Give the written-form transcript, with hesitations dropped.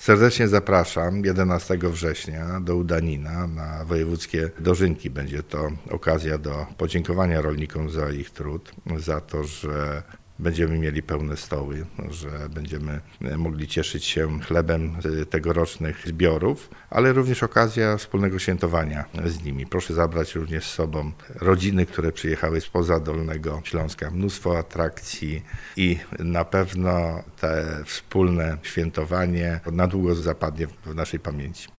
Serdecznie zapraszam 11 września do Udanina na wojewódzkie dożynki. Będzie to okazja do podziękowania rolnikom za ich trud, za to, że będziemy mieli pełne stoły, że będziemy mogli cieszyć się chlebem z tegorocznych zbiorów, ale również okazja wspólnego świętowania z nimi. Proszę zabrać również z sobą rodziny, które przyjechały spoza Dolnego Śląska. Mnóstwo atrakcji i na pewno te wspólne świętowanie na długo zapadnie w naszej pamięci.